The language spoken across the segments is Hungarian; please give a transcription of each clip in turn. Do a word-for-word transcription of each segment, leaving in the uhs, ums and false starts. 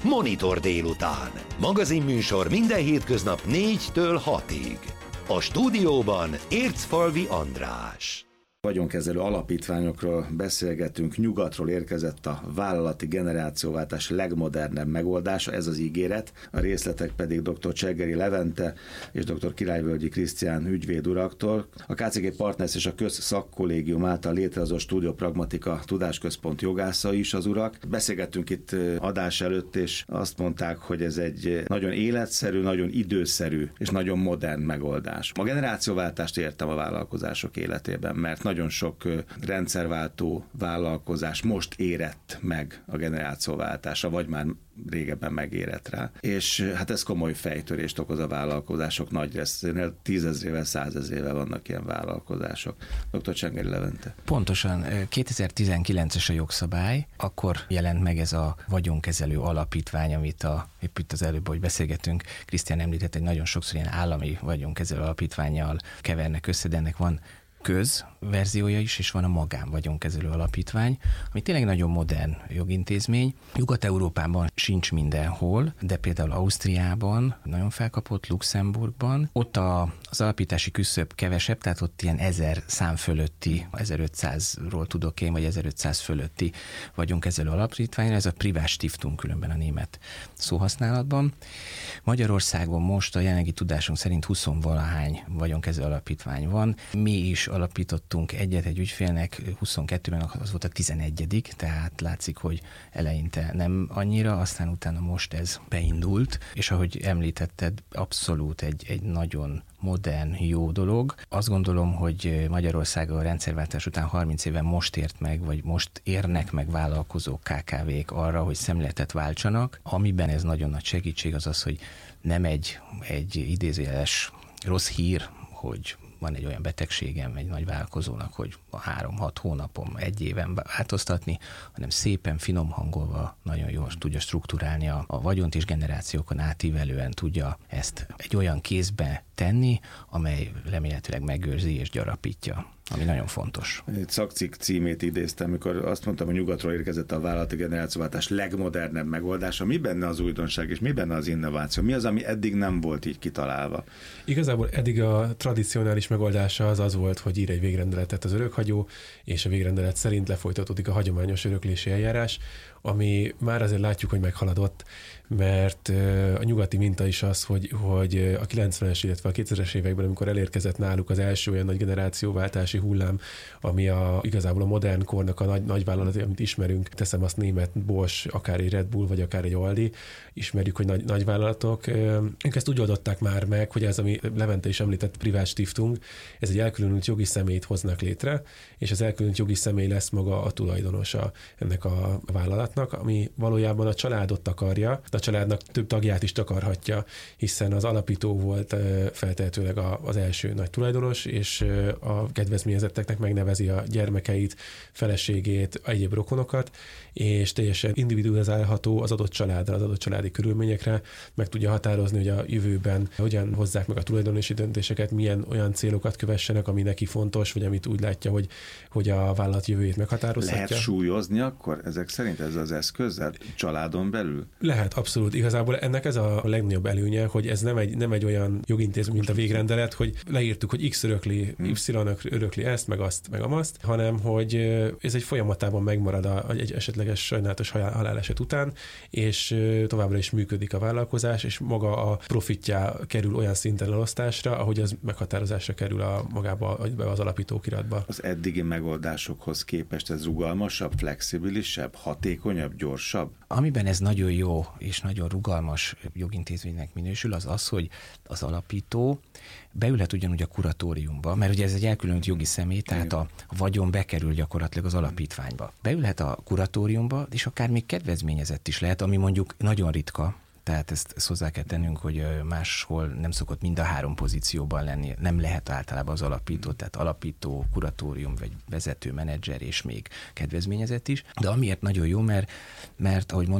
Monitor délután. Magazinműsor minden hétköznap négytől hatig. A stúdióban Ércfalvi András. Vagyonkezelő alapítványokról beszélgetünk, nyugatról érkezett a vállalati generációváltás legmodernebb megoldása, ez az ígéret, a részletek pedig dr. Cseggeri Levente és dr. Királyvölgyi Krisztián ügyvéd uraktól. A ká cé gé Partners és a Közszakkollégium által létrehozott Studio Pragmatica Tudásközpont jogászai is az urak. Beszélgettünk itt adás előtt, és azt mondták, hogy ez egy nagyon életszerű, nagyon időszerű és nagyon modern megoldás. A generációváltást értem a vállalkozások életében, mert nagyon sok rendszerváltó vállalkozás most érett meg a generációváltásra, vagy már régebben megérett rá. És hát ez komoly fejtörést okoz a vállalkozások nagy részénél, tízezrével, százezrével vannak ilyen vállalkozások. doktor Cseggeri Levente. Pontosan kétezer-tizenkilences a jogszabály, akkor jelent meg ez a vagyonkezelő alapítvány, amit a, épp itt az előbb, hogy beszélgetünk, Krisztián említett, egy nagyon sokszor ilyen állami vagyonkezelő alapítvánnyal kevernek össze, de ennek van közverziója is, és van a magán vagyonkezelő alapítvány, ami tényleg nagyon modern jogintézmény. Nyugat-Európában sincs mindenhol, de például Ausztriában nagyon felkapott, Luxemburgban. Ott a, az alapítási küszöb kevesebb, tehát ott ilyen ezer szám fölötti, ezerötszázról tudok én, vagy ezerötszáz fölötti vagyonkezelő alapítványra, ez a Privát Stiftung különben a német szóhasználatban. Magyarországon most a jelenlegi tudásunk szerint huszonvalahány vagyonkezelő alapítvány van. Mi is alapítottunk egyet egy ügyfélnek, huszonkettőben az volt a tizenegyedik, tehát látszik, hogy eleinte nem annyira, aztán utána most ez beindult, és ahogy említetted, abszolút egy, egy nagyon modern, jó dolog. Azt gondolom, hogy Magyarország a rendszerváltás után harminc éven most ért meg, vagy most érnek meg vállalkozók, ká ká vék arra, hogy szemléletet váltsanak. Amiben ez nagyon nagy segítség az az, hogy nem egy, egy idézőjeles rossz hír, hogy van egy olyan betegségem egy nagy vállalkozónak, hogy a három-hat hónapom, egy éven változtatni, hanem szépen, finom hangolva nagyon jól tudja strukturálni a, a vagyont, és generációkon átívelően tudja ezt egy olyan kézbe tenni, amely remélhetőleg megőrzi és gyarapítja, ami nagyon fontos. Egy szakcikk címét idéztem, amikor azt mondtam, hogy nyugatról érkezett a vállalati generációváltás legmodernebb megoldása. Mi benne az újdonság, és mi benne az innováció? Mi az, ami eddig nem volt így kitalálva? Igazából eddig a tradicionális megoldása az az volt, hogy ír egy végrendeletet az örökhagyó, és a végrendelet szerint lefolytatódik a hagyományos öröklési eljárás, ami már azért látjuk, hogy meghaladott, mert a nyugati minta is az, hogy, hogy a kilencvenes, illetve a kétezres években, amikor elérkezett náluk az első olyan nagy generációváltási hullám, ami a, igazából a modern kornak a nagy, nagy vállalat, amit ismerünk, teszem azt német Bosch, akár egy Red Bull, vagy akár egy Aldi, ismerjük, hogy nagy, nagy vállalatok. Ők ezt úgy oldották már meg, hogy ez, ami Levente is említett, Privát Stiftung, ez egy elkülönült jogi személyt hoznak létre, és az elkülönült jogi személy lesz maga a tulajdonosa ennek a vállalatnak, ami valójában a családot takarja, de a családnak több tagját is takarhatja, hiszen az alapító volt feltehetőleg az első nagy tulajdonos, és a kedvezményezetteknek megnevezi a gyermekeit, feleségét, egyéb rokonokat, és teljesen individualizálható az adott családra, az adott családi körülményekre, meg tudja határozni, hogy a jövőben hogyan hozzák meg a tulajdonosi döntéseket, milyen olyan célokat kövessenek, ami neki fontos, vagy amit úgy látja, hogy, hogy a vállalat jövőjét meghatározhatja. Lehet súlyozni akkor ezek szerint ez az eszköz családon belül? Lehet, abszolút. Igazából ennek ez a legnagyobb előnye, hogy ez nem egy, nem egy olyan jogintézmény, mint a végrendelet, hogy leírtuk, hogy X örökli, hmm. Y örökli ezt, meg azt, meg amazt, hanem hogy ez egy folyamatában megmarad a, egy esetleges sajnálatos haláleset után, és továbbra is működik a vállalkozás, és maga a profitja kerül olyan szinten elosztásra, ahogy az meghatározásra kerül a magába az alapítókiratba. Az eddigi megoldásokhoz képest ez rugalmasabb, flexibilisebb, hatékonyabb, gyorsabb? Amiben ez nagyon jó és nagyon rugalmas jogintézménynek minősül, az az, hogy az alapító beülhet ugyanúgy a kuratóriumba, mert ugye ez egy elkülönült jogi személy, tehát a vagyon bekerül gyakorlatilag az alapítványba. Beülhet a kuratóriumba, és akár még kedvezményezett is lehet, ami mondjuk nagyon ritka. Tehát ezt, ezt hozzá kell tennünk, hogy máshol nem szokott mind a három pozícióban lenni, nem lehet általában az alapító, tehát alapító, kuratórium, vagy vezető, menedzser, és még kedvezményezett is. De amiért nagyon jó, mert, mert ahogy mondtuk,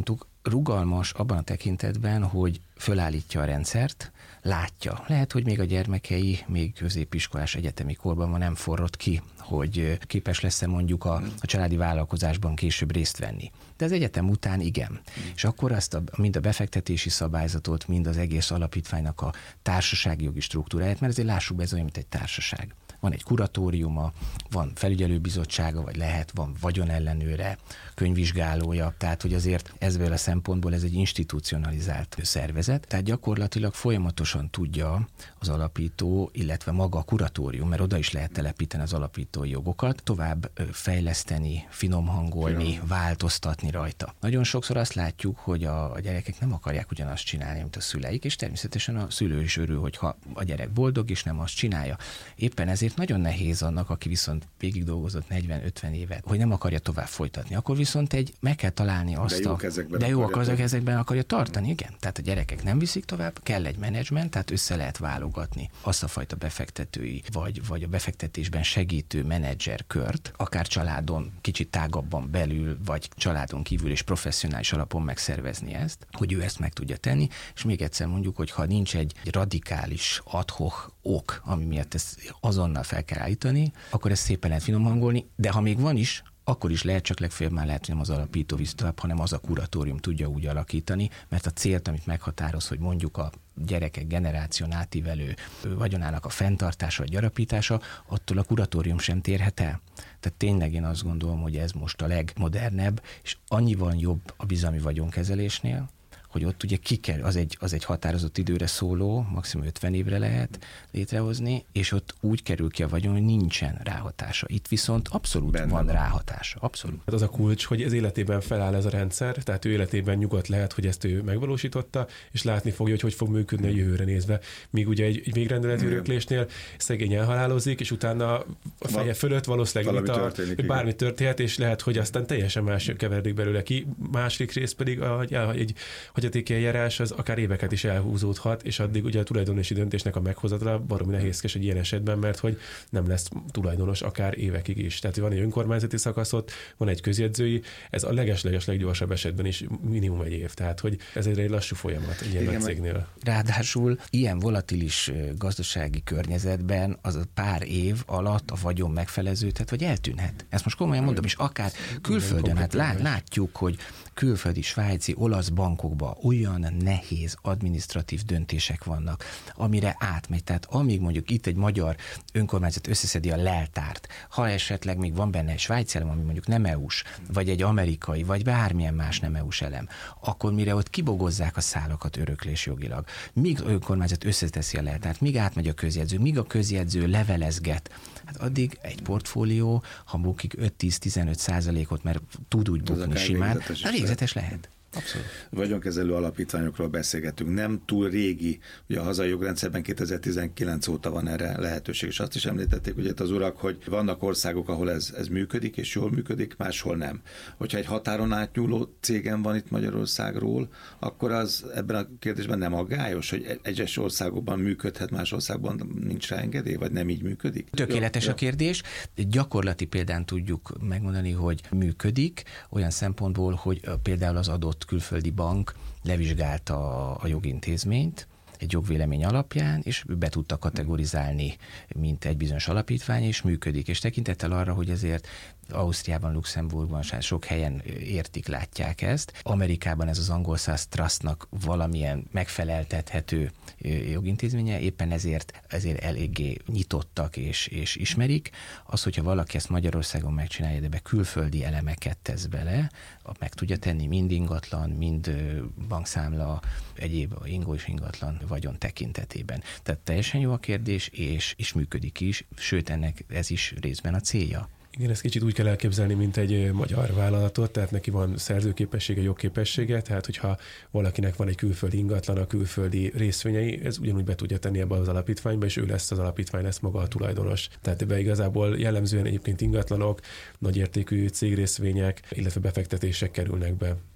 rugalmas abban a tekintetben, hogy fölállítja a rendszert, látja. Lehet, hogy még a gyermekei, még középiskolás egyetemi korban van, nem forrott ki, hogy képes lesz-e mondjuk a, a családi vállalkozásban később részt venni. De az egyetem után igen. Mm. És akkor azt a, mind a befektetési szabályzatot, mind az egész alapítványnak a társasági jogi struktúráját, mert azért lássuk be, ez olyan, mint egy társaság. Van egy kuratóriuma, van felügyelőbizottsága, vagy lehet, van vagyonellenőre, könyvvizsgálója, tehát hogy azért ezzel a szempontból ez egy institucionalizált szervezet, tehát gyakorlatilag folyamatosan tudja az alapító, illetve maga a kuratórium, mert oda is lehet telepíteni az alapítói jogokat, tovább fejleszteni, finomhangolni, Finom. változtatni rajta. Nagyon sokszor azt látjuk, hogy a, a gyerekek nem akarják ugyanazt csinálni, mint a szüleik, és természetesen a szülő is örül, hogyha a gyerek boldog, és nem azt csinálja. Éppen ezért nagyon nehéz annak, aki viszont végig dolgozott negyven-ötven évet, hogy nem akarja tovább folytatni. Akkor viszont egy meg kell találni azt de jó a... kezekben de jó akarja a kezekben akarja tartani, igen. Tehát a gyerekek nem viszik tovább, kell egy menedzsment, tehát össze lehet válogatni azt a fajta befektetői, vagy, vagy a befektetésben segítő menedzserkört, akár családon kicsit tágabban belül, vagy családon kívül és professzionális alapon megszervezni ezt, hogy ő ezt meg tudja tenni, és még egyszer mondjuk, hogy ha nincs egy radikális ad hoc ok, ami miatt ezt azonnal fel kell állítani, akkor ezt szépen lehet finom hangolni, de ha még van is, akkor is lehet, csak legfeljebb már lehet, hogy nem az alapító visz tovább, hanem az a kuratórium tudja úgy alakítani, mert a célt, amit meghatároz, hogy mondjuk a gyerekek generáción átívelő vagyonának a fenntartása vagy gyarapítása, attól a kuratórium sem térhet el. Tehát tényleg én azt gondolom, hogy ez most a legmodernebb, és annyival jobb a bizalmi vagyonkezelésnél, hogy ott ugye kikerül, az egy, az egy határozott időre szóló, maximum ötven évre lehet létrehozni, és ott úgy kerül ki a vagyon, hogy nincsen ráhatása. Itt viszont abszolút Benne van, van ráhatása. Abszolút. Hát az a kulcs, hogy az életében feláll ez a rendszer, tehát ő életében nyugodt lehet, hogy ezt ő megvalósította, és látni fogja, hogy hogy fog működni a jövőre nézve. Míg ugye egy, egy végrendeletű öröklésnél szegény elhalálozik, és utána a feje fölött valószínűleg vita, történik, bármi történhet, és lehet, hogy aztán teljesen más keveredik belőle ki. Másik rész pedig a, egy hagyatéki eljárás az akár éveket is elhúzódhat, és addig ugye a tulajdonosi döntésnek a meghozatala baromi nehézkes egy ilyen esetben, mert hogy nem lesz tulajdonos akár évekig is. Tehát van egy önkormányzati szakaszot, van egy közjegyzői, ez a leges-leges leggyorsabb esetben is minimum egy év. Tehát, hogy ez egy lassú folyamat egy ilyen nagy cégnél. Ráadásul ilyen volatilis gazdasági környezetben az a pár év alatt a vagyon megfeleződhet, vagy eltűnhet. Ezt most komolyan mondom, és akár külföldön, hát lát, látjuk, hogy külföldi, svájci, olasz bankokban olyan nehéz adminisztratív döntések vannak, amire átmegy. Tehát amíg mondjuk itt egy magyar önkormányzat összeszedi a leltárt, ha esetleg még van benne egy svájci elem, ami mondjuk nem é u-s, vagy egy amerikai, vagy bármilyen más nem é u-s elem, akkor mire ott kibogozzák a szálakat öröklésjogilag, míg az önkormányzat összeteszi a leltárt, míg átmegy a közjegyző, míg a közjegyző levelezget, hát addig egy portfólió, ha bukik öt-tíz-tizenöt százalékot, mert tud úgy bukni simán, elégzetes lehet. Abszolút. Vagyonkezelő alapítványokról beszélgetünk. Nem túl régi, ugye a hazai jogrendszerben kétezer-tizenkilenc óta van erre lehetőség, és azt is említették ugye az urak, hogy vannak országok, ahol ez, ez működik, és jól működik, máshol nem. Hogyha egy határon átnyúló cégem van itt Magyarországról, akkor az ebben a kérdésben nem aggályos, hogy egyes országokban működhet, más országban nincs rá engedély, vagy nem így működik? Tökéletes a kérdés. Gyakorlati példán tudjuk megmondani, hogy működik, olyan szempontból, hogy például az adott külföldi bank levizsgálta a jogintézményt egy jogvélemény alapján, és be tudta kategorizálni, mint egy bizonyos alapítvány, és működik. És tekintettel arra, hogy ezért Ausztriában, Luxemburgban sok helyen értik, látják ezt. Amerikában ez az angol száz trustnak valamilyen megfeleltethető jogintézménye, éppen ezért, ezért eléggé nyitottak és, és ismerik. Az, hogyha valaki ezt Magyarországon megcsinálja, de be külföldi elemeket tesz bele, meg tudja tenni mind ingatlan, mind bankszámla, egyéb ingó és ingatlan vagyon tekintetében. Tehát teljesen jó a kérdés, és, és működik is, sőt ennek ez is részben a célja. Igen, ezt kicsit úgy kell elképzelni, mint egy magyar vállalatot, tehát neki van szerzőképessége, jogképessége, tehát hogyha valakinek van egy külföldi ingatlan, a külföldi részvényei, ez ugyanúgy be tudja tenni ebbe az alapítványba, és ő lesz az alapítvány, lesz maga a tulajdonos. Tehát ebbe igazából jellemzően egyébként ingatlanok, nagyértékű cégrészvények, illetve befektetések kerülnek be.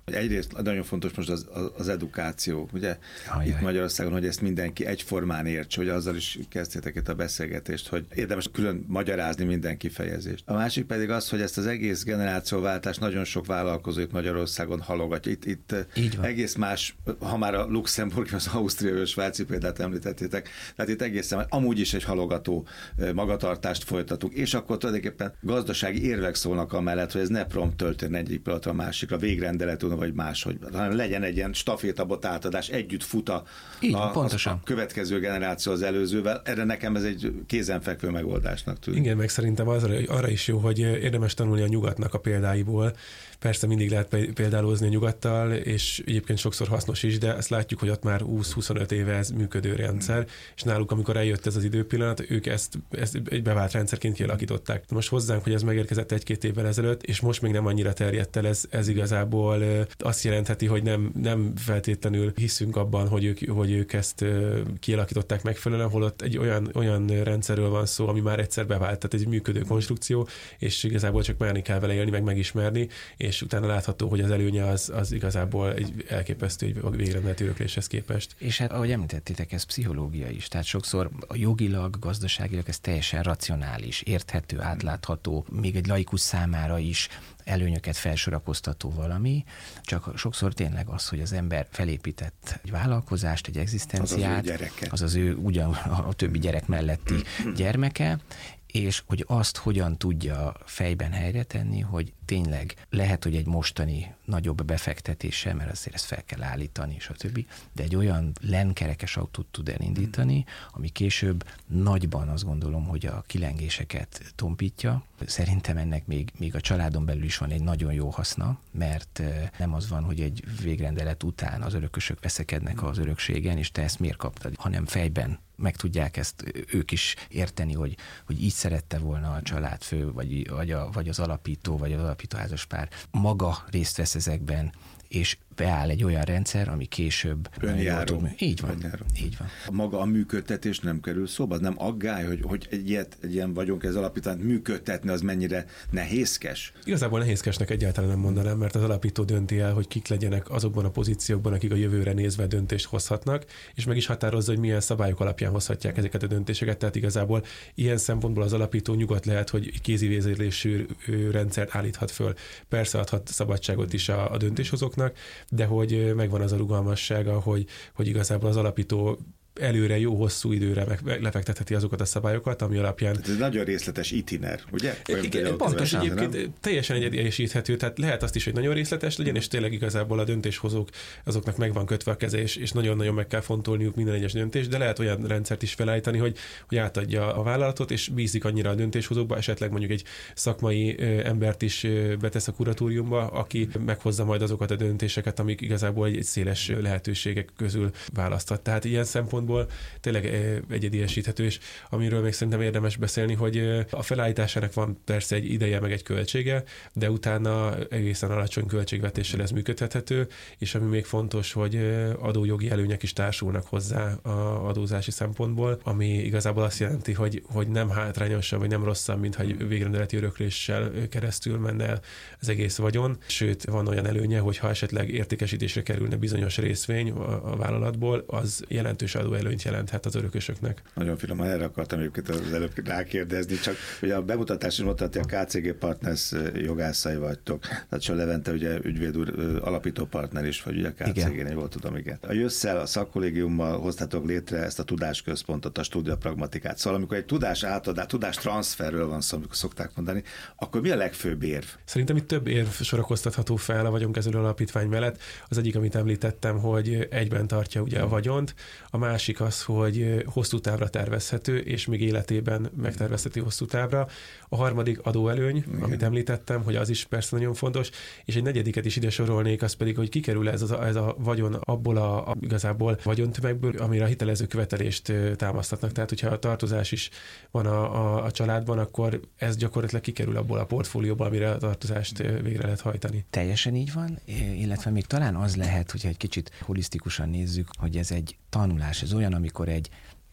Egyrészt nagyon fontos most az, az edukáció, ugye? Ajaj. Itt Magyarországon, hogy ezt mindenki egyformán értse, hogy azzal is kezdtétek itt a beszélgetést, hogy érdemes külön magyarázni minden kifejezést. A másik pedig az, hogy ezt az egész generációváltást nagyon sok vállalkozó itt Magyarországon halogatja. Itt, itt egész más, ha már a Luxemburg, az Ausztria és Svájci példát említettétek, tehát itt egészen amúgy is egy halogató magatartást folytatunk, és akkor tulajdonképpen gazdasági érvek szólnak amellett, hogy ez ne prompt történjen egyik pillanatra a másikra, végrendeletű vagy máshogy, hanem legyen egy ilyen stafétabot átadás, együtt fut a, Így, a, pontosan. a következő generáció az előzővel. Erre nekem ez egy kézenfekvő megoldásnak tűnik. Igen, meg szerintem az, arra is jó, hogy érdemes tanulni a nyugatnak a példáiból. Persze mindig lehet példálózni a nyugattal, és egyébként sokszor hasznos is, de ezt látjuk, hogy ott már húsz-huszonöt éve ez működő rendszer, hmm. és náluk, amikor eljött ez az időpillanat, ők ezt, ezt egy bevált rendszerként kialakították. Most hozzánk, hogy ez megérkezett egy-két évvel ezelőtt, és most még nem annyira terjedt el, ez, ez igazából azt jelentheti, hogy nem, nem feltétlenül hiszünk abban, hogy ők, hogy ők ezt kialakították megfelelően, holott egy olyan, olyan rendszerről van szó, ami már egyszer bevált, tehát egy működő konstrukció, és igazából csak merni kell vele élni, meg megismerni, és utána látható, hogy az előnye az, az igazából egy elképesztő egy végrendeleti örökléshez képest. És hát, ahogy említettétek, ez pszichológia is, tehát sokszor a jogilag, gazdaságilag ez teljesen racionális, érthető, átlátható, még egy laikus számára is előnyöket felsorakoztató valami, csak sokszor tényleg az, hogy az ember felépített egy vállalkozást, egy egzisztenciát, az az ő, az, az ő ugyan a többi gyerek melletti gyermeke, és hogy azt hogyan tudja fejben helyre tenni, hogy tényleg lehet, hogy egy mostani nagyobb befektetéssel, mert azért ezt fel kell állítani, és a többi, de egy olyan lenkerekes autót tud elindítani, ami később nagyban azt gondolom, hogy a kilengéseket tompítja. Szerintem ennek még, még a családon belül is van egy nagyon jó haszna, mert nem az van, hogy egy végrendelet után az örökösök veszekednek az örökségen, és te ezt miért kaptad, hanem fejben meg tudják ezt ők is érteni, hogy, hogy így szerette volna a családfő, vagy, vagy, a, vagy az alapító, vagy az alapító házaspár. Maga részt vesz ezekben, és beáll egy olyan rendszer, ami később... Önjáró. Így van, Önjáró. így van. Maga a működtetés nem kerül szóba, az nem aggály, hogy, hogy egy, ilyet, egy ilyen vagyonkez alapítványt működtetni, az mennyire nehézkes? Igazából nehézkesnek egyáltalán nem mondanám, mert az alapító dönti el, hogy kik legyenek azokban a pozíciókban, akik a jövőre nézve döntést hozhatnak, és meg is határozza, hogy milyen szabályok alapján hozhatják ezeket a döntéseket. Tehát igazából ilyen szempontból az alapító nyugodt lehet, hogy kézivezérlésű rendszert állíthat föl. Persze adhat szabadságot is a, a döntéshozóknak, de hogy megvan az a rugalmassága, hogy, hogy igazából az alapító előre jó hosszú időre meg lefektetheti azokat a szabályokat, ami alapján... Tehát ez nagyon részletes itiner, ugye? Igen, pontos, egyébként teljesen egyediesíthető, tehát lehet azt is, hogy nagyon részletes legyen, és tényleg igazából a döntéshozók azoknak meg van kötve a keze, és, és nagyon-nagyon meg kell fontolniuk minden egyes döntést, de lehet olyan rendszert is felállítani, hogy, hogy átadja a vállalatot, és bízik annyira a döntéshozókba, esetleg mondjuk egy szakmai embert is betesz a kuratóriumba, aki meghozza majd azokat a döntéseket, amik igazából egy, egy széles lehetőségek közül választhat. Tehát ilyen szempont tényleg egyediesíthető, és amiről még szerintem érdemes beszélni, hogy a felállításának van persze egy ideje, meg egy költsége, de utána egészen alacsony költségvetéssel ez működhethető, és ami még fontos, hogy adójogi előnyek is társulnak hozzá a adózási szempontból, ami igazából azt jelenti, hogy, hogy nem hátrányosabb, vagy nem rosszabb, mint ha egy végrendeleti örökléssel keresztül menne el az egész vagyon. Sőt, van olyan előnye, hogy ha esetleg értékesítésre kerülne bizonyos részvény a vállalatból, az jelentős adó előnyt jelenthet az örökösöknek. Nagyon finoman, erre akartam egyébként az előbb rákérdezni, csak ugye a bemutatás is mondta, hogy a ká cé gé Partners jogászai vagytok. Tehát Sör Levente ugye ügyvéd úr alapító partner is, vagy ugye a ká cé gé-nél volt, tudom, igen. A jösszel, a szakkollégiummal hoztátok létre ezt a tudásközpontot, a Studia Pragmatikát. Szóval amikor egy tudás átadás, tudás transferről van szó, amikor szokták mondani, akkor mi a legfőbb érv? Szerintem itt több érv sorakoztatható fel a vagyonkezelő alapítvány mellett. Az egyik, amit említettem, hogy egyben tartja ugye a vagyont, a másik az, hogy hosszú távra tervezhető, és még életében megtervezheti hosszú távra. A harmadik adóelőny, igen, amit említettem, hogy az is persze nagyon fontos, és egy negyediket is ide sorolnék, az pedig, hogy kikerül ez a, ez a vagyon abból a, a igazából vagyontömegből, amire a hitelező követelést támasztatnak. Tehát, hogyha a tartozás is van a, a, a családban, akkor ez gyakorlatilag kikerül abból a portfólióból, amire a tartozást végre lehet hajtani. Teljesen így van, illetve még talán az lehet, hogyha egy kicsit holisztikusan nézzük, hogy ez egy tanulás, ez olyan, amikor egy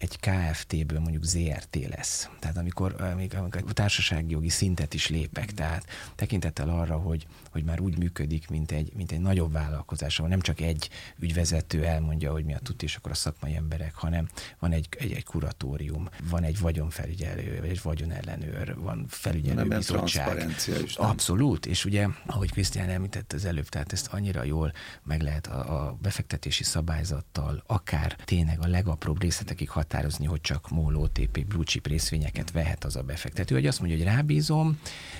egy ká ef té-ből mondjuk zé er té lesz. Tehát amikor, amikor, amikor a társasági jogi szintet is lépek, tehát tekintettel arra, hogy, hogy már úgy működik, mint egy, mint egy nagyobb vállalkozás, ahol nem csak egy ügyvezető elmondja, hogy mi a tuti, és akkor a szakmai emberek, hanem van egy, egy, egy kuratórium, van egy vagyonfelügyelő, vagy egy vagyonellenőr, van felügyelőbizottság. Abszolút, és ugye, ahogy Krisztián említett az előbb, tehát ezt annyira jól meg lehet a, a befektetési szabályzattal, akár tényleg a legapróbb részletekig határozni, hogy csak MOL, o té pé, blue chip részvényeket vehet az a befektető, hogy azt mondja, hogy rábízom,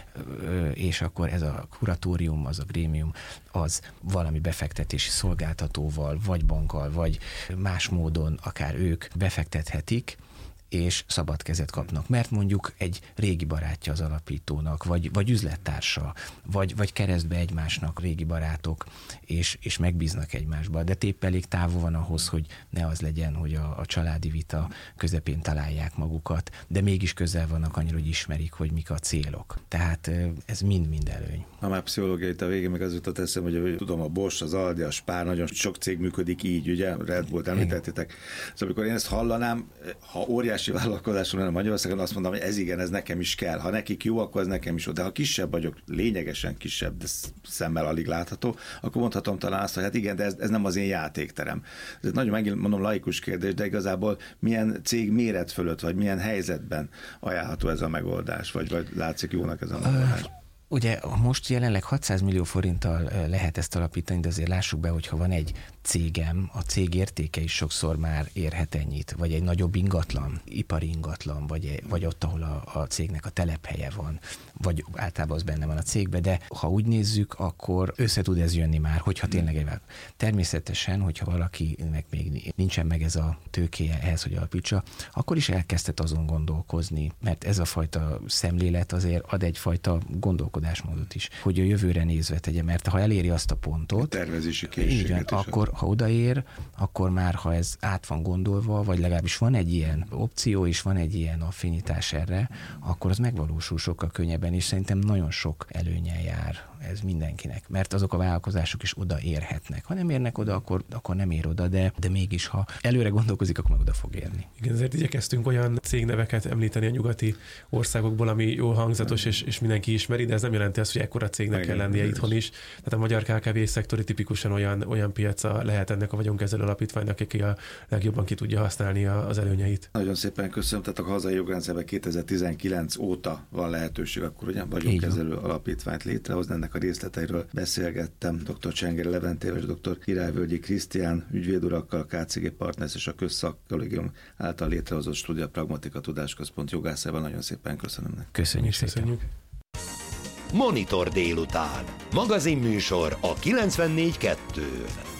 és akkor ez a kuratórium, az a grémium, az valami befektetési szolgáltatóval, vagy bankkal, vagy más módon akár ők befektethetik, és szabad kezet kapnak, mert mondjuk egy régi barátja az alapítónak, vagy, vagy üzlettársa, vagy, vagy keresztbe egymásnak régi barátok, és, és megbíznak egymásba. De épp elég távol van ahhoz, hogy ne az legyen, hogy a, a családi vita közepén találják magukat, de mégis közel vannak annyira, hogy ismerik, hogy mik a célok. Tehát ez mind-mind előny. Ha már pszichológia itt a végén, meg az jutott eszem, hogy tudom, a Bosch, az Aldi, a Spar, nagyon sok cég működik így, ugye, Red Bullt említettétek. Szóval amikor én ezt hallanám, ha óriási vállalkozáson lenne Magyarországon, azt mondom, hogy ez igen, ez nekem is kell. Ha nekik jó, akkor ez nekem is jó. De ha kisebb vagyok, lényegesen kisebb, de szemmel alig látható, akkor mondhatom talán azt, hogy hát igen, de ez, ez nem az én játékterem. Ez nagyon megint mondom laikus kérdés, de igazából milyen cég méret fölött, vagy milyen helyzetben ajánlható ez a megoldás, vagy, vagy látszik jónak ez a megoldás? Ugye most jelenleg hatszáz millió forinttal lehet ezt alapítani, de azért lássuk be, hogyha van egy cégem, a cég értéke is sokszor már érhet ennyit, vagy egy nagyobb ingatlan, ipari ingatlan, vagy, vagy ott, ahol a, a cégnek a telephelye van, vagy általában az benne van a cégben, de ha úgy nézzük, akkor össze tud ez jönni már, hogyha tényleg egy természetesen, hogyha valakinek még nincsen meg ez a tőkéje ehhez, hogy alapítsa, akkor is elkezdett azon gondolkozni, mert ez a fajta szemlélet azért ad egyfajta gondolkodásmódot is, hogy a jövőre nézve tegye, mert ha eléri azt a pontot, tervezési készséget van, akkor ha odaér, akkor már, ha ez át van gondolva, vagy legalábbis van egy ilyen opció, és van egy ilyen affinitás erre, akkor az megvalósul sokkal könnyebben, és szerintem nagyon sok előnye jár ez mindenkinek, mert azok a vállalkozások is odaérhetnek. Ha nem érnek oda, akkor, akkor nem ér oda, de, de mégis, ha előre gondolkozik, akkor meg oda fog érni. Igen, ezért igyekeztünk olyan cégneveket említeni a nyugati országokból, ami jól hangzatos, és, és mindenki ismeri, de ez nem jelenti azt, hogy ekkora cégnek igen, kell lennie itthon is. Tehát a magyar ká ká vé szektori tipikusan olyan, olyan piaca lehet ennek a vagyonkezelő alapítványnak, aki a legjobban ki tudja használni az előnyeit. Nagyon szépen köszönöm, tehát a hazai jogrendszerben kétezer-tizenkilenc óta van lehetőség akkor ugye vagyonkezelő alapítványt létrehozni. Ennek a részleteiről beszélgettem dr. Csengeri Leventével és dr. Királyvölgyi Krisztián ügyvédurakkal, a ká cé gé Partners és a Közszakkollégium által létrehozott Studia Pragmatika Tudásközpont jogászával. Nagyon szépen köszönöm. Köszönjük szépen. Köszönjük. Monitor délután. Magazinműsor a kilencvennégy kettőn.